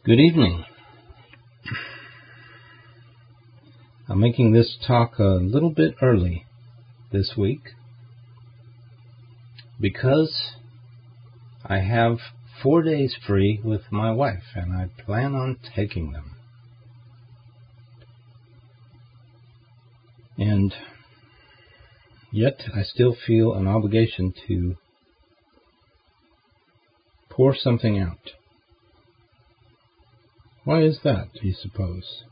Good evening. I'm making this talk a little bit early this week because I have 4 days free with my wife and I plan on taking them. And yet I still feel an obligation to pour something out. Why is that, do you suppose?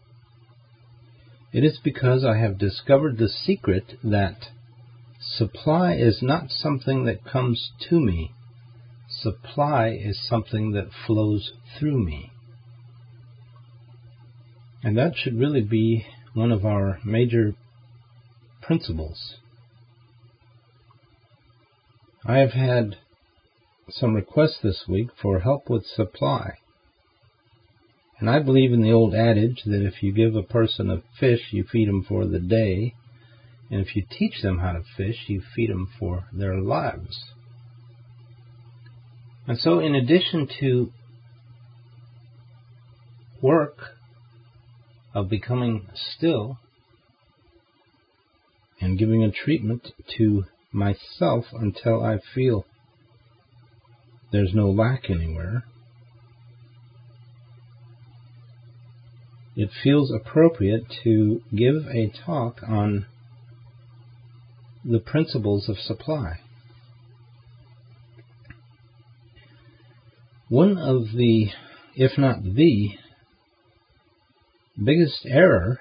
It is because I have discovered the secret that supply is not something that comes to me. Supply is something that flows through me. And that should really be one of our major principles. I have had some requests this week for help with supply. And I believe in the old adage that if you give a person a fish, you feed them for the day. And if you teach them how to fish, you feed them for their lives. And so in addition to work of becoming still and giving a treatment to myself until I feel there's no lack anywhere, it feels appropriate to give a talk on the principles of supply. One of the, if not the, biggest error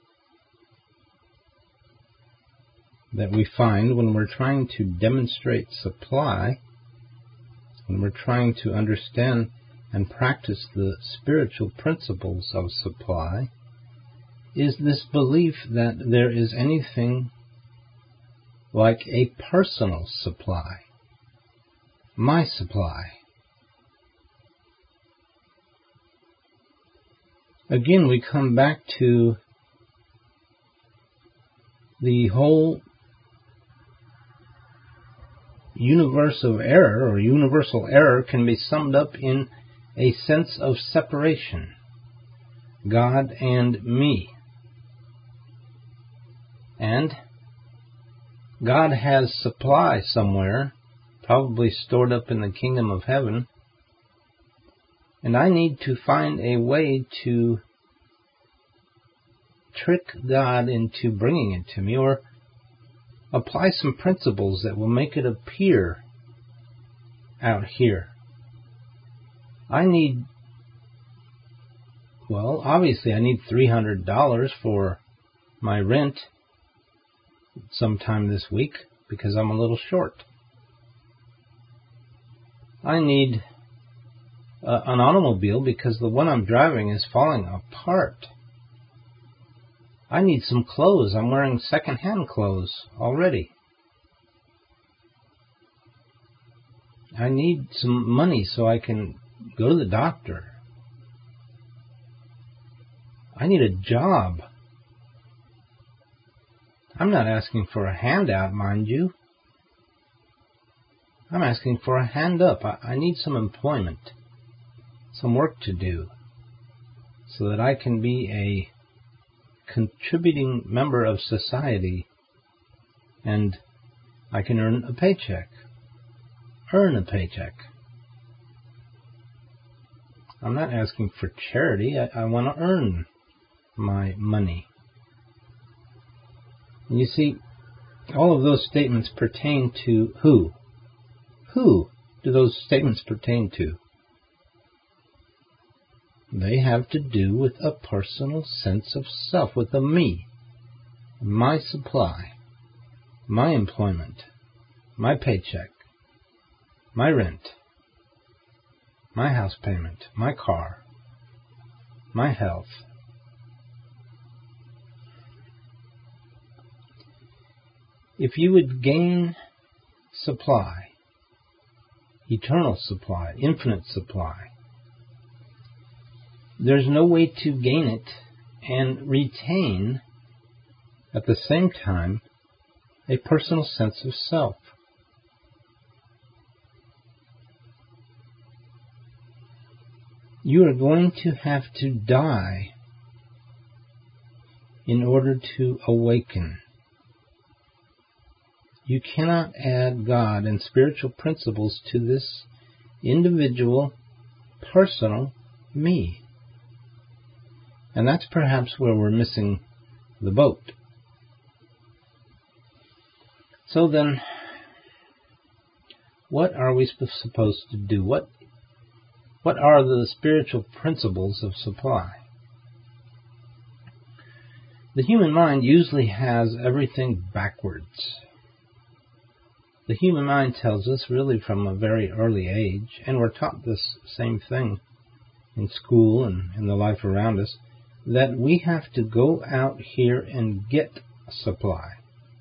that we find when we're trying to demonstrate supply, when we're trying to understand and practice the spiritual principles of supply, is this belief that there is anything like a personal supply, my supply. Again, we come back to the whole universe of error, or universal error, can be summed up in a sense of separation, God and me. And God has supply somewhere, probably stored up in the kingdom of heaven, and I need to find a way to trick God into bringing it to me, or apply some principles that will make it appear out here. Obviously I need $300 for my rent sometime this week because I'm a little short. I need an automobile because the one I'm driving is falling apart. I need some clothes. I'm wearing second-hand clothes already. I need some money so I can go to the doctor. I need a job. I'm not asking for a handout, mind you. I'm asking for a hand up. I need some employment, some work to do, so that I can be a contributing member of society and I can earn a paycheck. I'm not asking for charity. I want to earn my money. And you see, all of those statements pertain to who? Who do those statements pertain to? They have to do with a personal sense of self, with a me, my supply, my employment, my paycheck, my rent, my house payment, my car, my health. If you would gain supply, eternal supply, infinite supply, there's no way to gain it and retain at the same time a personal sense of self. You are going to have to die in order to awaken. You cannot add God and spiritual principles to this individual, personal me. And that's perhaps where we're missing the boat. So then, what are we supposed to do? What are the spiritual principles of supply? The human mind usually has everything backwards. The human mind tells us, really from a very early age, and we're taught this same thing in school and in the life around us, that we have to go out here and get supply.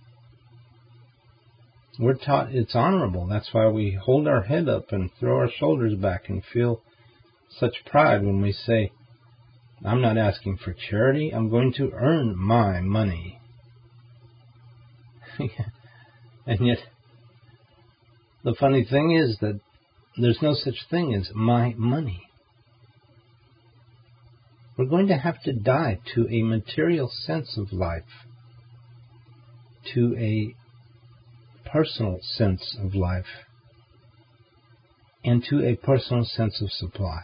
We're taught it's honorable. That's why we hold our head up and throw our shoulders back and feel such pride when we say, I'm not asking for charity, I'm going to earn my money. And yet, the funny thing is that there's no such thing as my money. We're going to have to die to a material sense of life, to a personal sense of life, and to a personal sense of supply.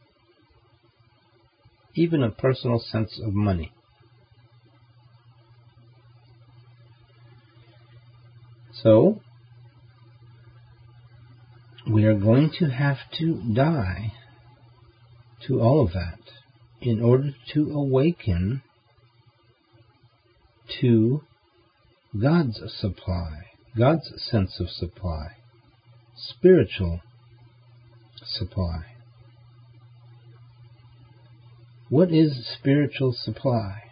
Even a personal sense of money. So, we are going to have to die to all of that in order to awaken to God's supply, God's sense of supply, spiritual supply. What is spiritual supply?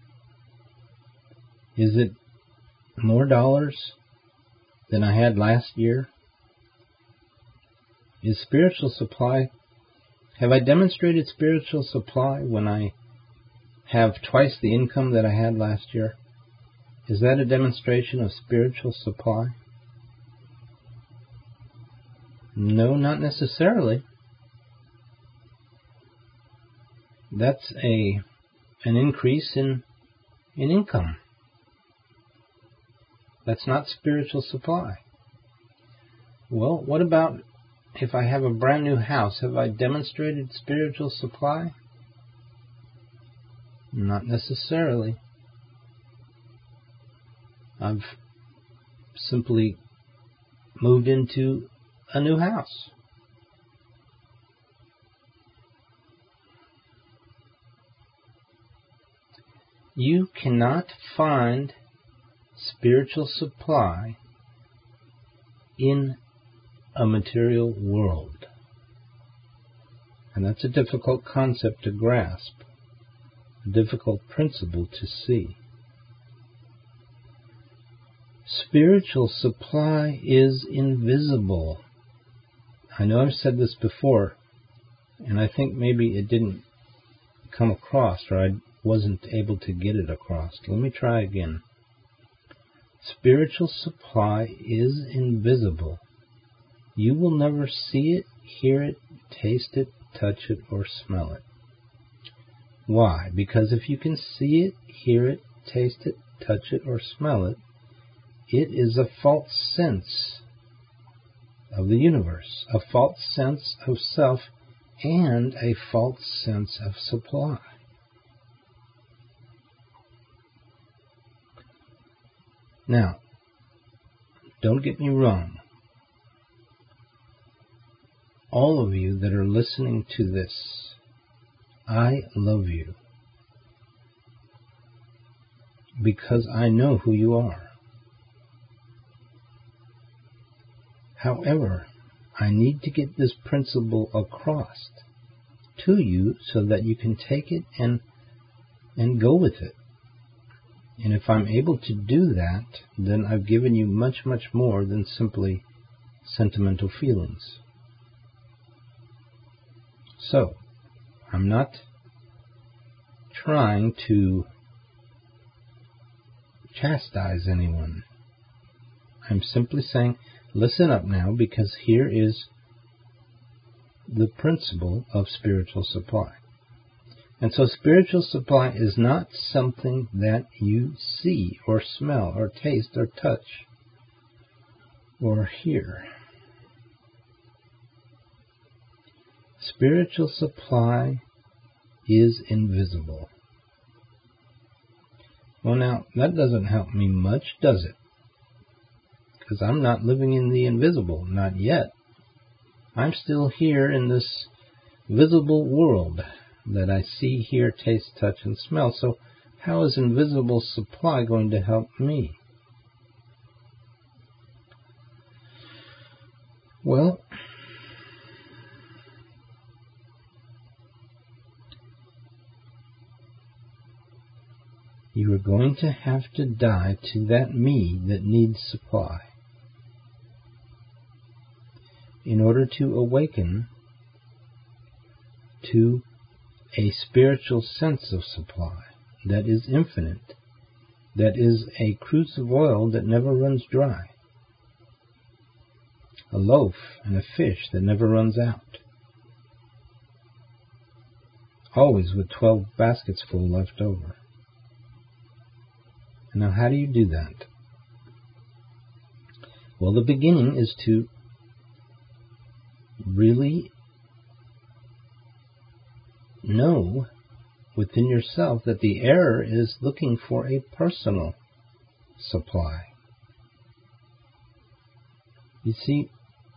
Is it more dollars than I had last year? Is spiritual supply, have I demonstrated spiritual supply when I have twice the income that I had last year? Is that a demonstration of spiritual supply? No, not necessarily. That's an increase in income. That's not spiritual supply. Well, what about if I have a brand new house? Have I demonstrated spiritual supply? Not necessarily. I've simply moved into a new house. You cannot find spiritual supply in a material world. And that's a difficult concept to grasp, a difficult principle to see. Spiritual supply is invisible. I know I've said this before, and I think maybe it didn't come across, or I wasn't able to get it across. Let me try again. Spiritual supply is invisible. You will never see it, hear it, taste it, touch it, or smell it. Why? Because if you can see it, hear it, taste it, touch it, or smell it, it is a false sense of the universe, a false sense of self, and a false sense of supply. Now, don't get me wrong. All of you that are listening to this, I love you because I know who you are. However, I need to get this principle across to you so that you can take it and go with it. And if I'm able to do that, then I've given you much, much more than simply sentimental feelings. So, I'm not trying to chastise anyone. I'm simply saying, listen up now, because here is the principle of spiritual supply. And so spiritual supply is not something that you see or smell or taste or touch or hear. Spiritual supply is invisible. Well, now, that doesn't help me much, does it? Because I'm not living in the invisible, not yet. I'm still here in this visible world that I see, hear, taste, touch, and smell. So how is invisible supply going to help me? Well, you are going to have to die to that me that needs supply in order to awaken to a spiritual sense of supply that is infinite, that is a cruse of oil that never runs dry, a loaf and a fish that never runs out, always with 12 baskets full left over. Now, how do you do that? Well, the beginning is to really know within yourself that the error is looking for a personal supply. You see,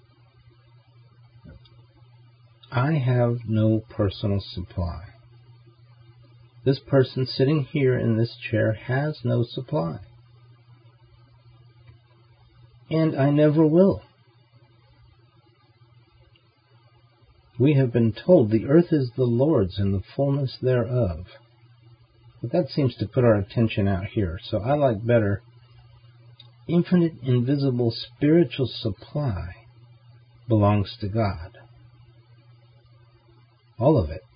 I have no personal supply. This person sitting here in this chair has no supply. And I never will. We have been told the earth is the Lord's and the fullness thereof. But that seems to put our attention out here. So I like better infinite, invisible, spiritual supply belongs to God. All of it.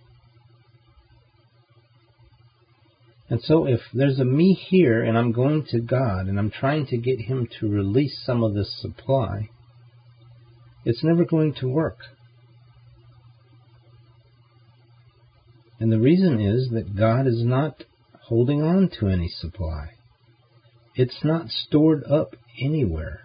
And so if there's a me here and I'm going to God and I'm trying to get Him to release some of this supply, it's never going to work. And the reason is that God is not holding on to any supply. It's not stored up anywhere.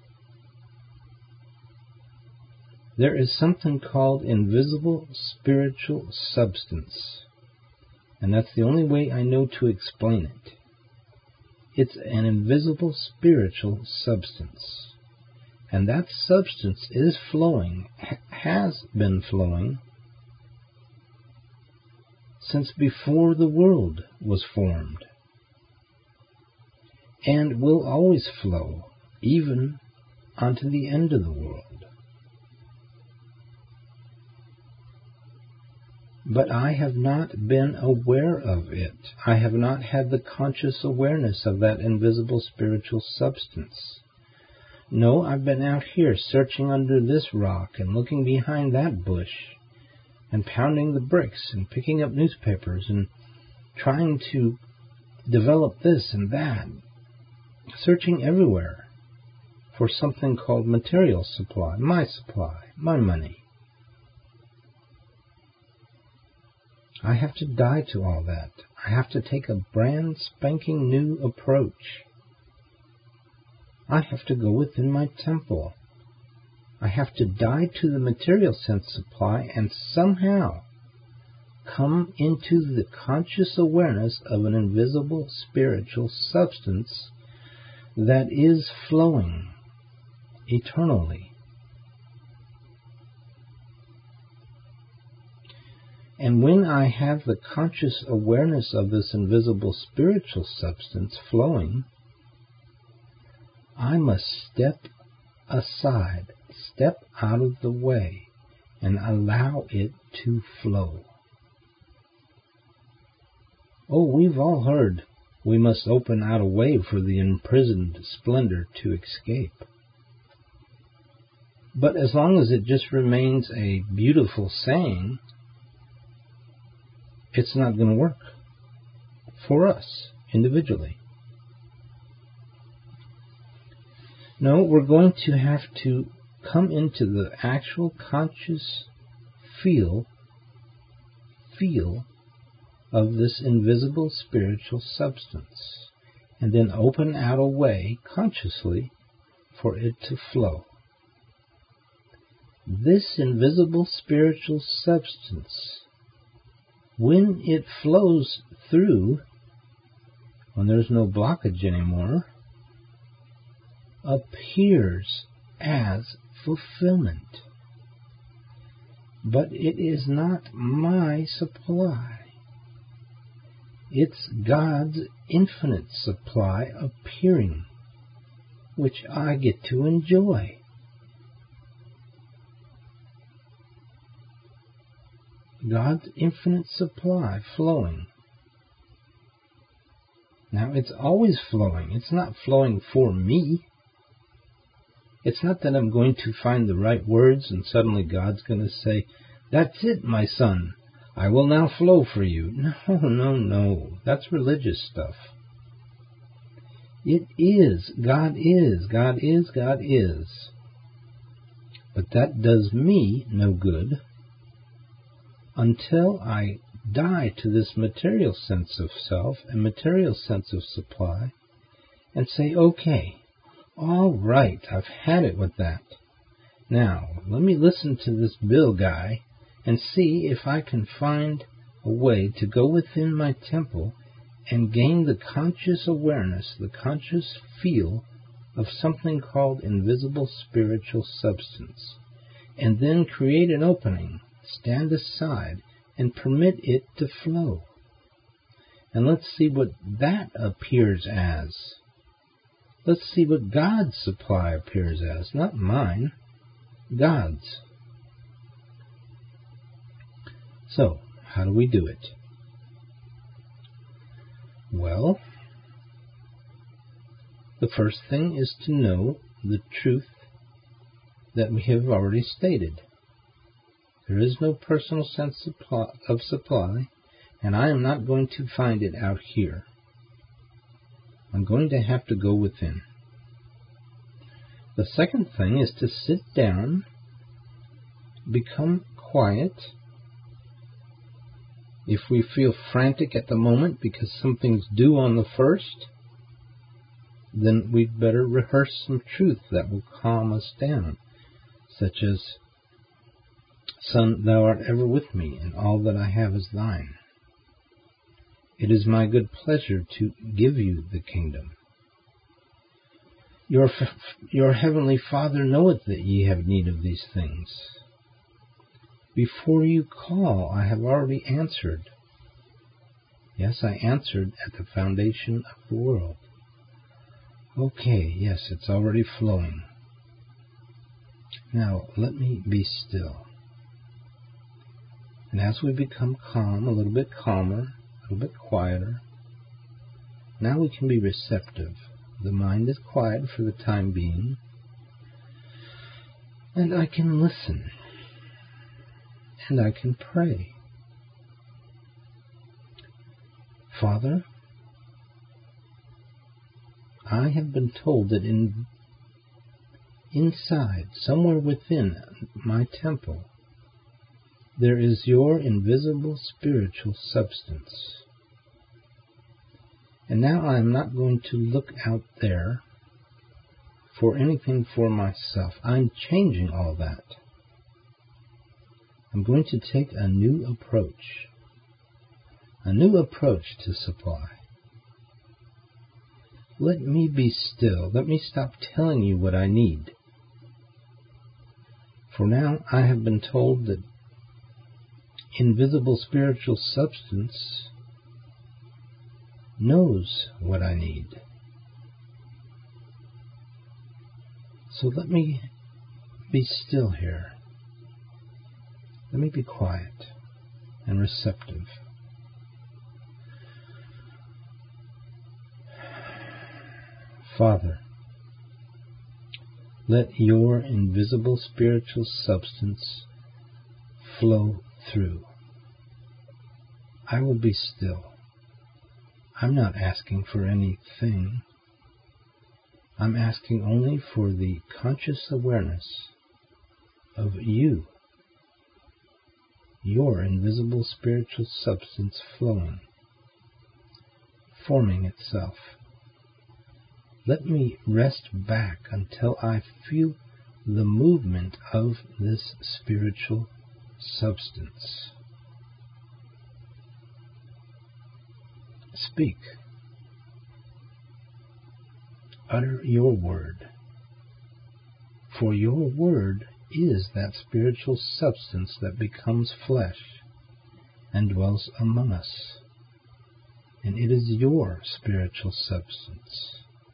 There is something called invisible spiritual substance. And that's the only way I know to explain it. It's an invisible spiritual substance. And that substance is flowing, has been flowing, since before the world was formed. And will always flow, even unto the end of the world. But I have not been aware of it. I have not had the conscious awareness of that invisible spiritual substance. No, I've been out here searching under this rock and looking behind that bush and pounding the bricks and picking up newspapers and trying to develop this and that, searching everywhere for something called material supply, my money. I have to die to all that. I have to take a brand spanking new approach. I have to go within my temple. I have to die to the material sense supply and somehow come into the conscious awareness of an invisible spiritual substance that is flowing eternally. And when I have the conscious awareness of this invisible spiritual substance flowing, I must step aside, step out of the way, and allow it to flow. Oh, we've all heard we must open out a way for the imprisoned splendor to escape. But as long as it just remains a beautiful saying, it's not going to work for us individually. No, we're going to have to come into the actual conscious feel of this invisible spiritual substance, and then open out a way consciously for it to flow. This invisible spiritual substance, when it flows through, when there's no blockage anymore, appears as fulfillment. But it is not my supply. It's God's infinite supply appearing, which I get to enjoy. God's infinite supply flowing. Now, it's always flowing. It's not flowing for me. It's not that I'm going to find the right words and suddenly God's going to say, "That's it, my son. I will now flow for you." No. That's religious stuff. It is. God is. God is. God is. But that does me no good until I die to this material sense of self and material sense of supply and say, okay, all right, I've had it with that. Now, let me listen to this Bill guy and see if I can find a way to go within my temple and gain the conscious awareness, the conscious feel of something called invisible spiritual substance, and then create an opening, stand aside, and permit it to flow. And let's see what that appears as. Let's see what God's supply appears as, not mine, God's. So, how do we do it? Well, the first thing is to know the truth that we have already stated. There is no personal sense of supply, and I am not going to find it out here. I'm going to have to go within. The second thing is to sit down, become quiet. If we feel frantic at the moment because something's due on the 1st, then we'd better rehearse some truth that will calm us down, such as, "Son, thou art ever with me, and all that I have is thine. It is my good pleasure to give you the kingdom. Your heavenly Father knoweth that ye have need of these things. Before you call, I have already answered. Yes, I answered at the foundation of the world." Okay, yes, it's already flowing. Now, let me be still. And as we become calm, a little bit calmer, a little bit quieter, now we can be receptive. The mind is quiet for the time being, and I can listen, and I can pray. Father, I have been told that inside, somewhere within my temple, there is your invisible spiritual substance. And now I am not going to look out there for anything for myself. I'm changing all that. I'm going to take a new approach to supply. Let me be still. Let me stop telling you what I need. For now I have been told that invisible spiritual substance knows what I need. So let me be still here. Let me be quiet and receptive. Father, let your invisible spiritual substance flow through. I will be still. I'm not asking for anything. I'm asking only for the conscious awareness of you. your invisible spiritual substance flowing, forming itself. Let me rest back until I feel the movement of this spiritual substance. Speak. Utter your word. For your word is that spiritual substance that becomes flesh and dwells among us. And it is your spiritual substance.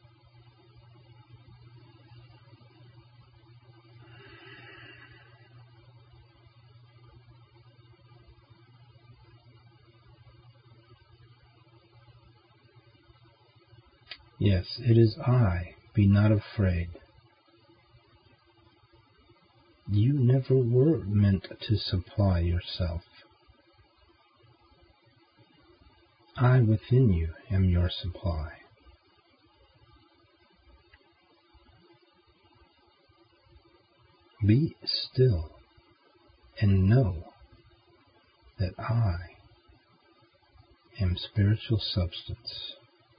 Yes, it is I. Be not afraid. You never were meant to supply yourself. I within you am your supply. Be still and know that I am spiritual substance.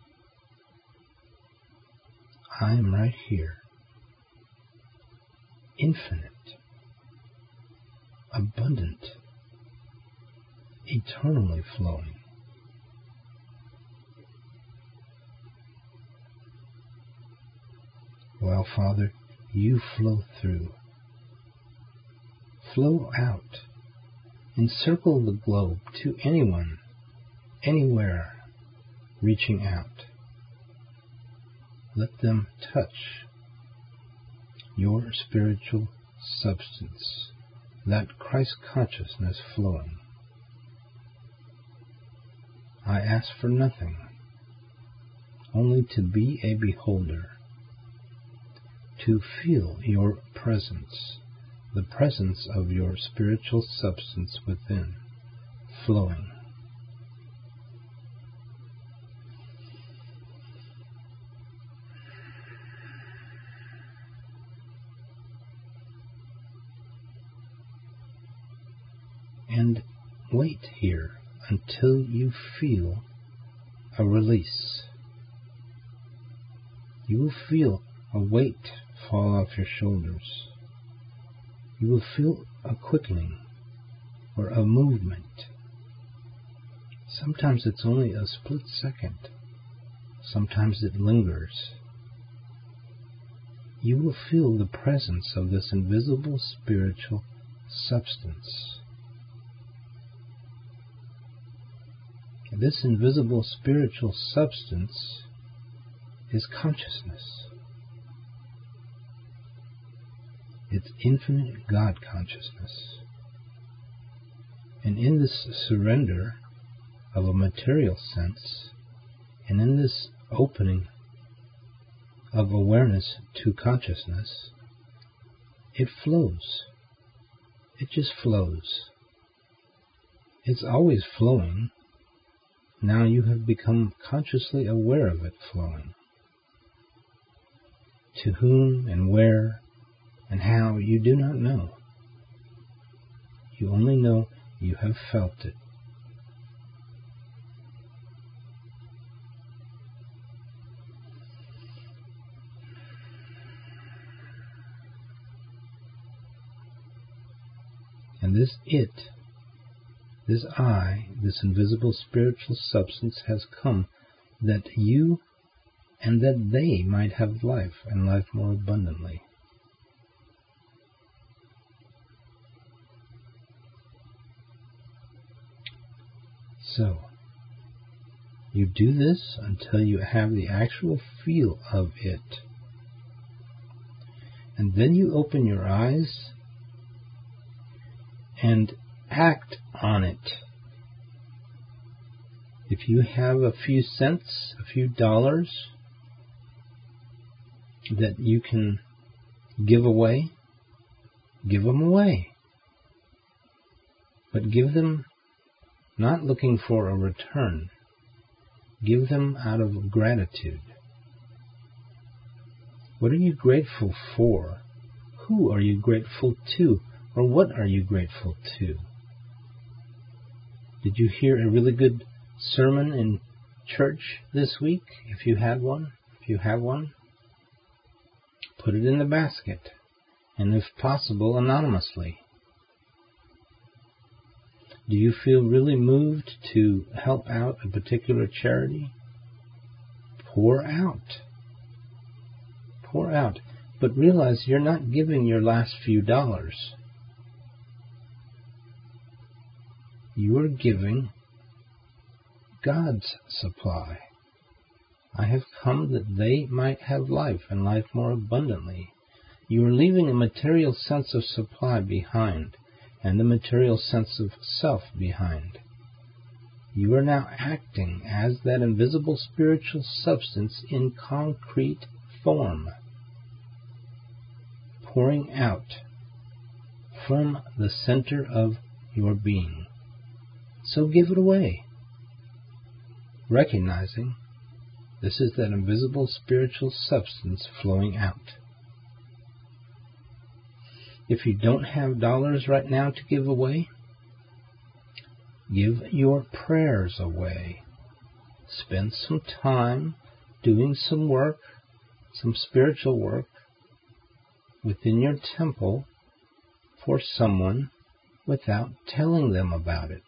I am right here, infinite, abundant, eternally flowing. Well, Father, you flow through. Flow out. Encircle the globe to anyone, anywhere, reaching out. Let them touch your spiritual substance, that Christ consciousness flowing. I ask for nothing, only to be a beholder, to feel your presence, the presence of your spiritual substance within, flowing. And wait here until you feel a release. You will feel a weight fall off your shoulders. You will feel a quickening or a movement. Sometimes it's only a split second. Sometimes it lingers. You will feel the presence of this invisible spiritual substance. This invisible spiritual substance is consciousness. It's infinite God consciousness. And in this surrender of a material sense, and in this opening of awareness to consciousness, it flows. It just flows. It's always flowing. Now you have become consciously aware of it flowing. To whom and where and how you do not know. You only know you have felt it. And this it, this I, this invisible spiritual substance has come that you and that they might have life and life more abundantly. So, you do this until you have the actual feel of it. And then you open your eyes and act on it. If you have a few cents, a few dollars that you can give away, give them away. But give them not looking for a return. Give them out of gratitude. What are you grateful for? Who are you grateful to? Or what are you grateful to? Did you hear a really good sermon in church this week? If you have one, put it in the basket, and if possible, anonymously. Do you feel really moved to help out a particular charity? Pour out. Pour out. But realize you're not giving your last few dollars. You are giving God's supply. I have come that they might have life and life more abundantly. You are leaving a material sense of supply behind and the material sense of self behind. You are now acting as that invisible spiritual substance in concrete form, pouring out from the center of your being. So give it away, recognizing this is that invisible spiritual substance flowing out. If you don't have dollars right now to give away, give your prayers away. Spend some time doing some work, some spiritual work within your temple for someone without telling them about it.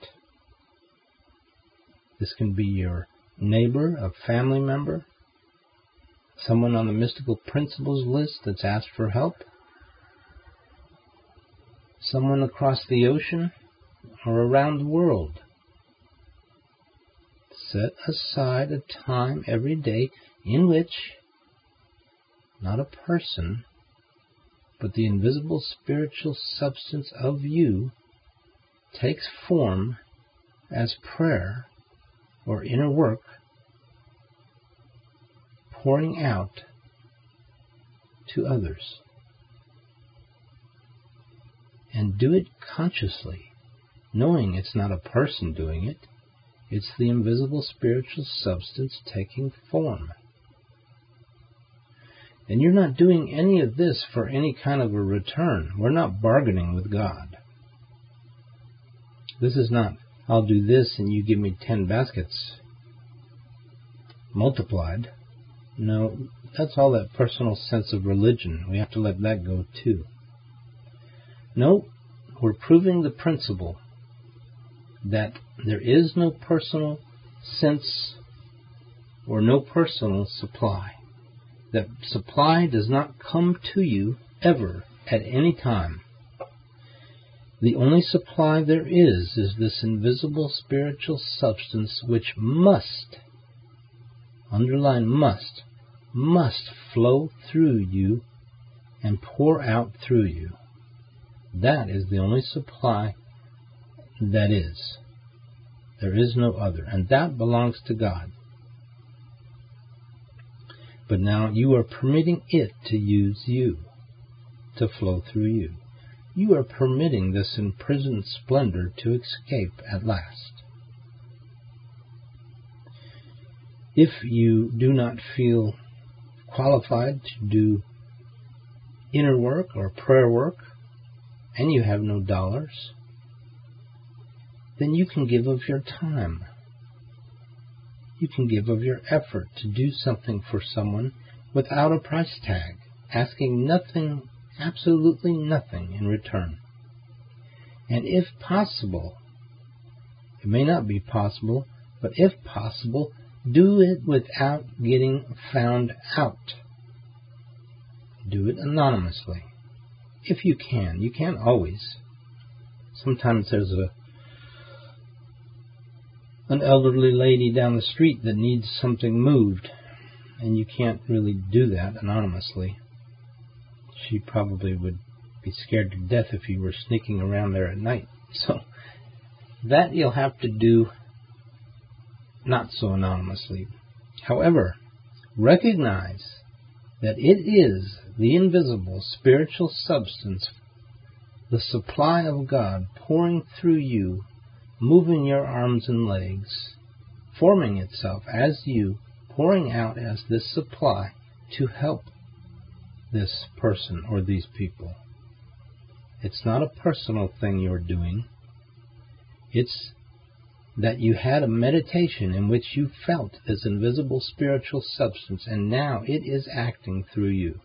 This can be your neighbor, a family member, someone on the mystical principles list that's asked for help, someone across the ocean or around the world. Set aside a time every day in which not a person, but the invisible spiritual substance of you takes form as prayer or inner work, pouring out to others. And do it consciously, knowing it's not a person doing it, it's the invisible spiritual substance taking form. And you're not doing any of this for any kind of a return. We're not bargaining with God. This is not, I'll do this and you give me 10 baskets multiplied. No, that's all that personal sense of religion. We have to let that go too. No, we're proving the principle that there is no personal sense or no personal supply. That supply does not come to you ever at any time. The only supply there is this invisible spiritual substance which must, underline must flow through you and pour out through you. That is the only supply that is. There is no other, and that belongs to God. But now you are permitting it to use you, to flow through you. You are permitting this imprisoned splendor to escape at last. If you do not feel qualified to do inner work or prayer work, and you have no dollars, then you can give of your time. You can give of your effort to do something for someone without a price tag, asking nothing, absolutely nothing in return. And if possible, it may not be possible, but if possible, do it without getting found out. Do it anonymously. If you can. You can't always. Sometimes there's an elderly lady down the street that needs something moved, and you can't really do that anonymously. She probably would be scared to death if you were sneaking around there at night. So that you'll have to do not so anonymously. However, recognize that it is the invisible spiritual substance, the supply of God pouring through you, moving your arms and legs, forming itself as you, pouring out as this supply to help this person or these people. It's not a personal thing you're doing. It's that you had a meditation in which you felt this invisible spiritual substance, and now it is acting through you.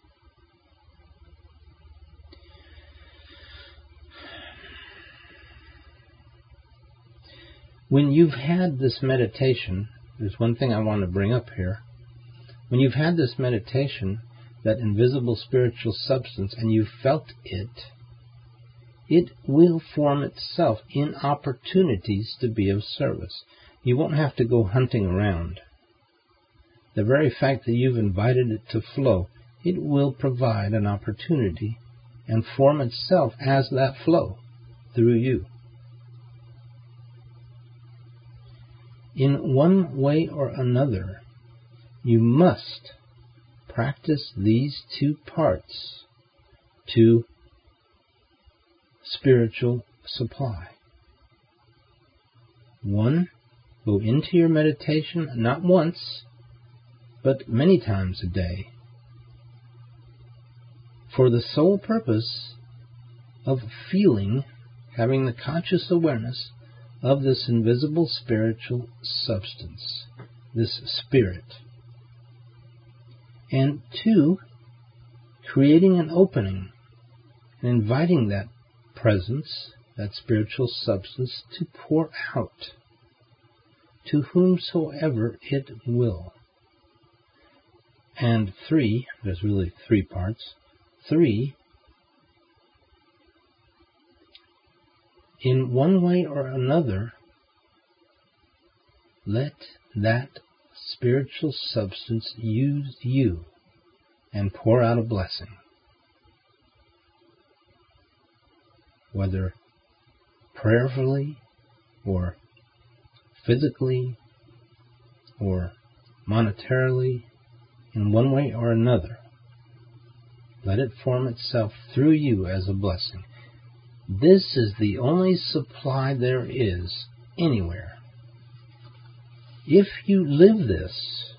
When you've had this meditation, there's one thing I want to bring up here. When you've had this meditation, that invisible spiritual substance, and you've felt it, it will form itself in opportunities to be of service. You won't have to go hunting around. The very fact that you've invited it to flow, it will provide an opportunity and form itself as that flow through you. In one way or another, you must practice these two parts to spiritual supply. One, go into your meditation not once, but many times a day, for the sole purpose of feeling, having the conscious awareness of this invisible spiritual substance, this spirit. And two, creating an opening and inviting that presence, that spiritual substance, to pour out to whomsoever it will. And three, there's really three parts. Three, in one way or another, let that spiritual substance use you and pour out a blessing. Whether prayerfully or physically or monetarily, in one way or another, let it form itself through you as a blessing. This is the only supply there is anywhere. If you live this,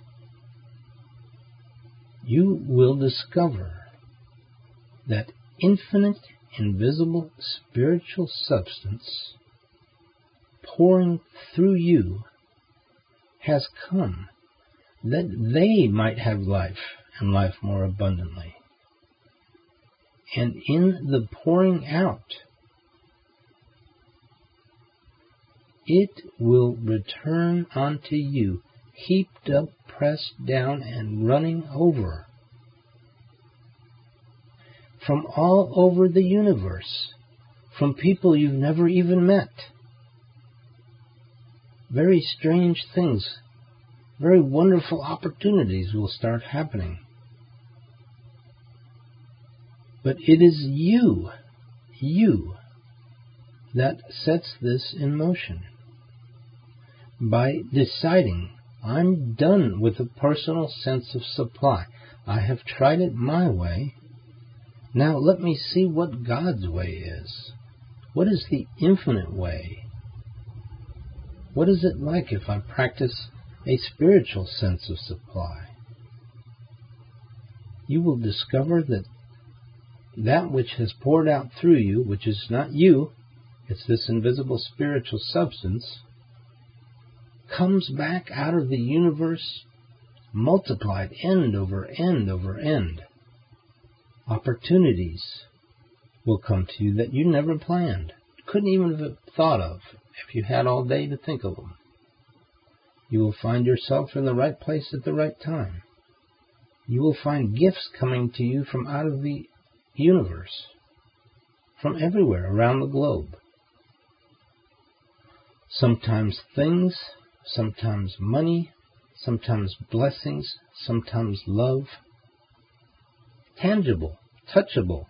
you will discover that infinite, invisible, spiritual substance pouring through you has come that they might have life and life more abundantly. And in the pouring out, it will return unto you, heaped up, pressed down, and running over. From all over the universe, from people you've never even met. Very strange things, very wonderful opportunities will start happening. But it is you, that sets this in motion. By deciding, I'm done with a personal sense of supply. I have tried it my way. Now let me see what God's way is. What is the infinite way? What is it like if I practice a spiritual sense of supply? You will discover that that which has poured out through you, which is not you, it's this invisible spiritual substance, comes back out of the universe multiplied end over end over end. Opportunities will come to you that you never planned, couldn't even have thought of if you had all day to think of them. You will find yourself in the right place at the right time. You will find gifts coming to you from out of the universe, from everywhere around the globe. Sometimes things, sometimes money, sometimes blessings, sometimes love. Tangible, touchable.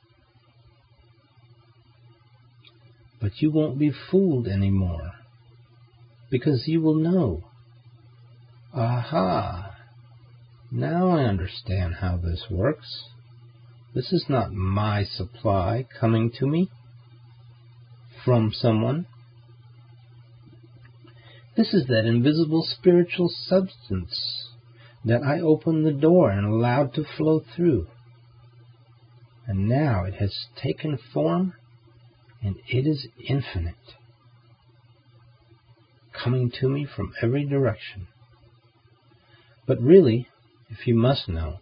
But you won't be fooled anymore, because you will know, aha, now I understand how this works. This is not my supply coming to me from someone. This is that invisible spiritual substance that I opened the door and allowed to flow through. And now it has taken form, and it is infinite. coming to me from every direction. But really, if you must know,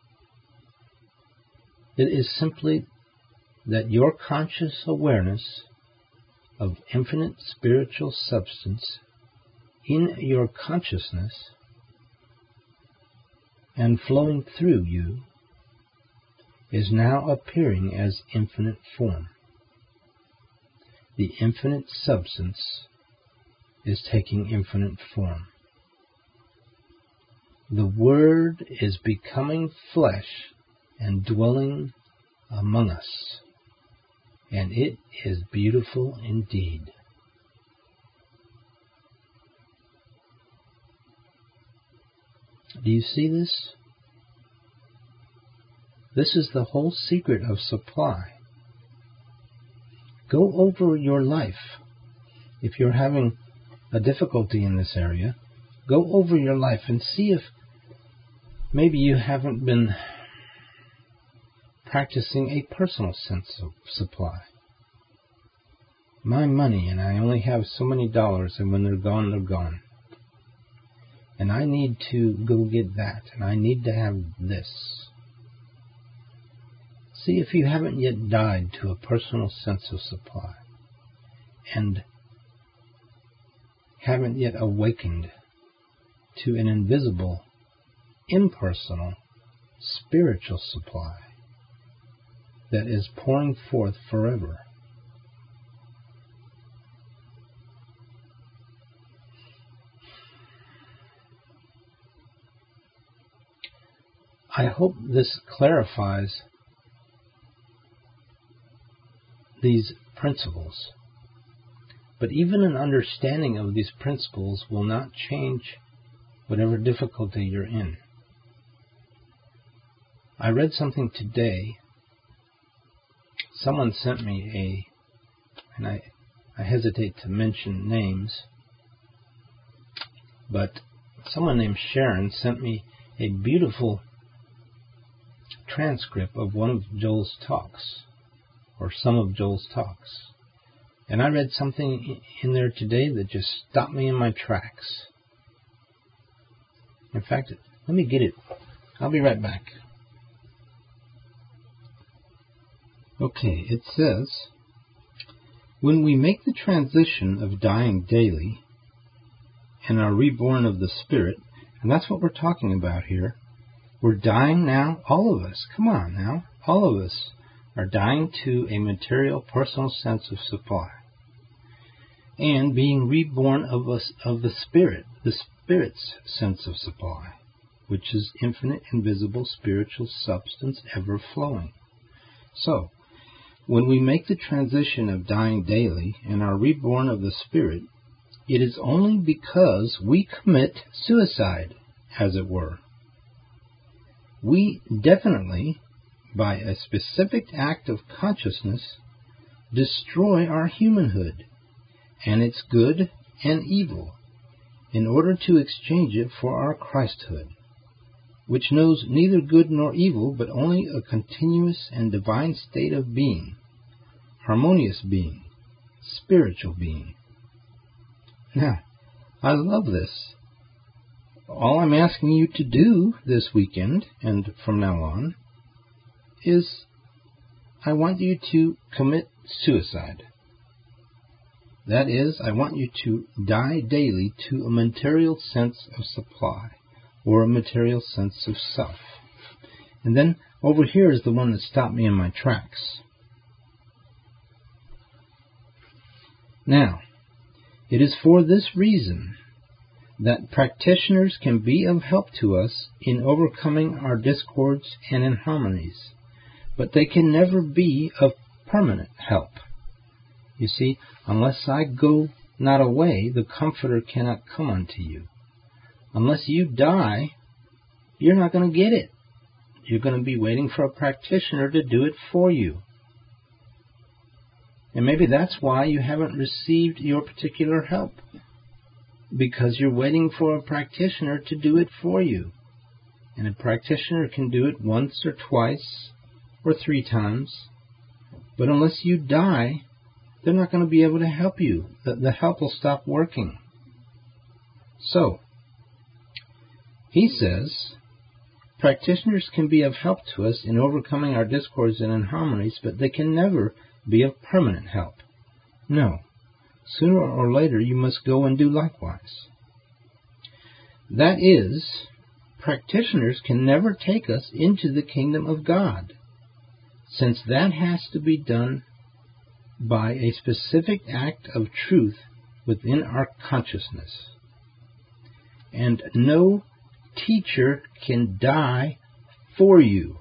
it is simply that your conscious awareness of infinite spiritual substance in your consciousness and flowing through you is now appearing as infinite form. The infinite substance is taking infinite form. The Word is becoming flesh and dwelling among us, and it is beautiful indeed. Do you see this? This is the whole secret of supply. Go over your life. If you're having a difficulty in this area, go over your life and see if maybe you haven't been practicing a personal sense of supply. My money, and I only have so many dollars, and when they're gone, they're gone. And I need to go get that, and I need to have this. See if you haven't yet died to a personal sense of supply, and haven't yet awakened to an invisible, impersonal, spiritual supply that is pouring forth forever. I hope this clarifies these principles. But even an understanding of these principles will not change whatever difficulty you're in. I read something today. Someone sent me and I hesitate to mention names, but someone named Sharon sent me a beautiful transcript of one of Joel's talks, or some of Joel's talks. And I read something in there today that just stopped me in my tracks. In fact, let me get it. I'll be right back. Okay, it says, when we make the transition of dying daily and are reborn of the Spirit, and that's what we're talking about here, we're dying now, all of us, come on now, all of us are dying to a material personal sense of supply and being reborn of the Spirit's sense of supply, which is infinite, invisible, spiritual substance ever flowing. So, when we make the transition of dying daily and are reborn of the Spirit, it is only because we commit suicide, as it were. We definitely, by a specific act of consciousness, destroy our humanhood and its good and evil in order to exchange it for our Christhood, which knows neither good nor evil, but only a continuous and divine state of being, harmonious being, spiritual being. Now, I love this. All I'm asking you to do this weekend and from now on is I want you to commit suicide. That is, I want you to die daily to a material sense of supply or a material sense of self. And then over here is the one that stopped me in my tracks. Now, it is for this reason that practitioners can be of help to us in overcoming our discords and inharmonies, but they can never be of permanent help. You see, unless I go not away, the Comforter cannot come unto you. Unless you die, you're not going to get it. You're going to be waiting for a practitioner to do it for you. And maybe that's why you haven't received your particular help, because you're waiting for a practitioner to do it for you. And a practitioner can do it once or twice or 3 times, but unless you die, they're not going to be able to help you. The help will stop working. So, he says, practitioners can be of help to us in overcoming our discords and inharmonies, but they can never be of permanent help. No. Sooner or later you must go and do likewise. That is, practitioners can never take us into the kingdom of God, since that has to be done by a specific act of truth within our consciousness. And no teacher can die for you.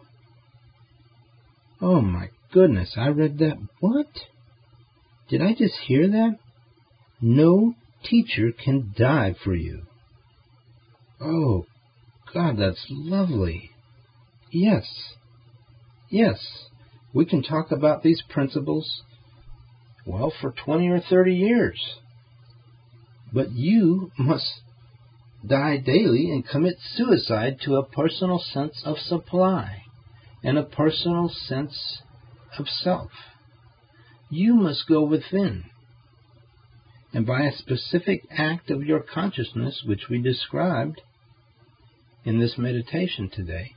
Oh my goodness, I read that. What? Did I just hear that? No teacher can die for you. Oh, God, that's lovely. Yes. Yes. We can talk about these principles, well, for 20 or 30 years. But you must die daily and commit suicide to a personal sense of supply and a personal sense of self. You must go within, and by a specific act of your consciousness, which we described in this meditation today,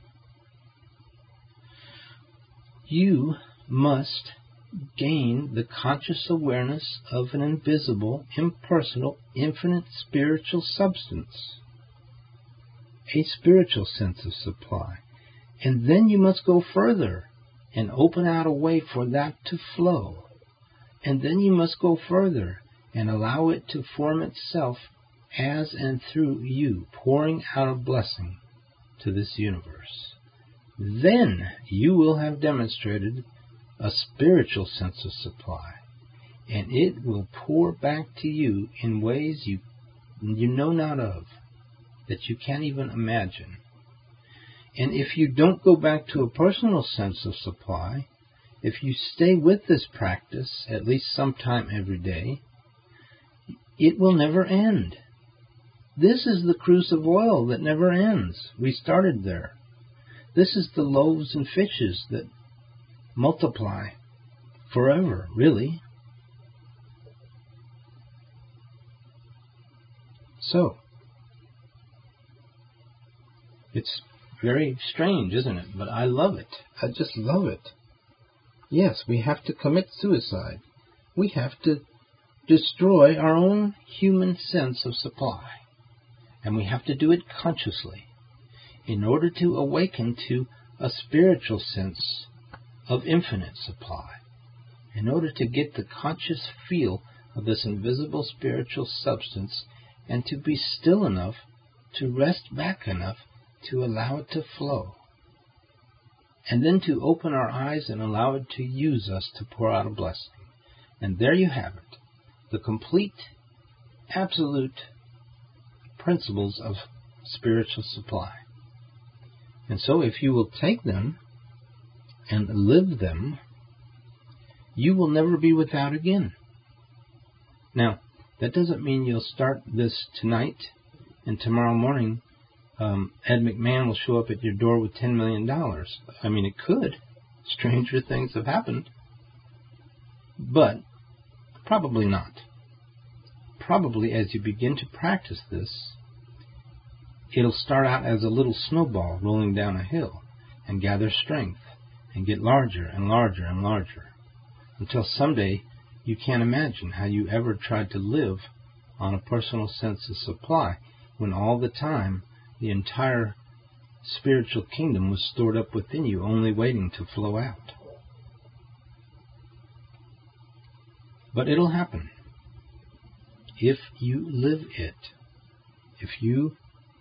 you must gain the conscious awareness of an invisible, impersonal, infinite spiritual substance, a spiritual sense of supply. And then you must go further and open out a way for that to flow. And then you must go further and allow it to form itself as and through you, pouring out a blessing to this universe. Then you will have demonstrated a spiritual sense of supply, and it will pour back to you in ways you know not of, that you can't even imagine. And if you don't go back to a personal sense of supply, if you stay with this practice at least sometime every day, it will never end. This is the cruse of oil that never ends. We started there. This is the loaves and fishes that multiply forever, really. So, it's very strange, isn't it? But I love it. I just love it. Yes, we have to commit suicide. We have to destroy our own human sense of supply. And we have to do it consciously in order to awaken to a spiritual sense of infinite supply, in order to get the conscious feel of this invisible spiritual substance and to be still enough to rest back enough to allow it to flow. And then to open our eyes and allow it to use us to pour out a blessing. And there you have it, the complete, absolute principles of spiritual supply. And so if you will take them and live them, you will never be without again. Now, that doesn't mean you'll start this tonight and tomorrow morning Ed McMahon will show up at your door with $10 million. I mean, it could. Stranger things have happened. But probably not. Probably as you begin to practice this, it'll start out as a little snowball rolling down a hill and gather strength and get larger and larger and larger until someday you can't imagine how you ever tried to live on a personal sense of supply when all the time the entire spiritual kingdom was stored up within you, only waiting to flow out. But it'll happen if you live it. If you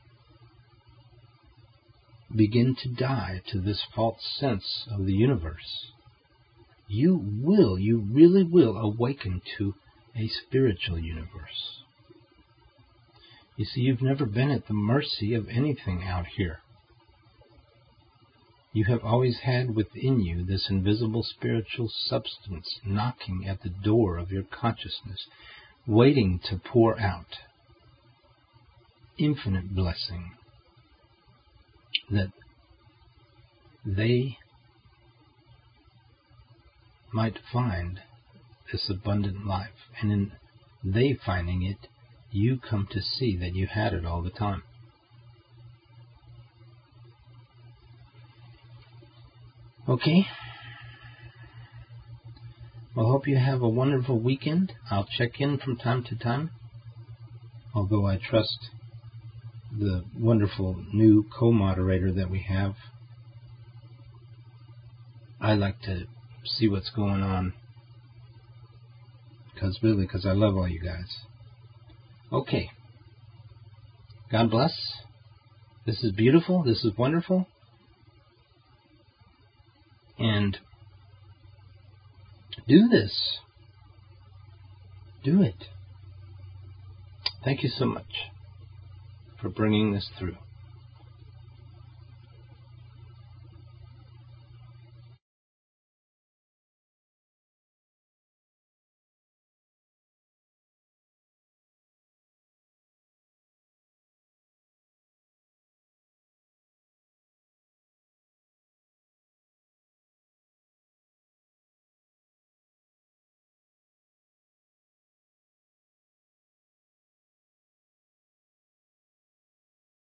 begin to die to this false sense of the universe, you really will awaken to a spiritual universe. You see, you've never been at the mercy of anything out here. You have always had within you this invisible spiritual substance knocking at the door of your consciousness, waiting to pour out infinite blessing that they might find this abundant life. And in they finding it, you come to see that you had it all the time. Okay. Well, hope you have a wonderful weekend. I'll check in from time to time, although I trust the wonderful new co-moderator that we have. I like to see what's going on, because I love all you guys. Okay. God bless. This is beautiful. This is wonderful. And do this. Do it. Thank you so much for bringing this through.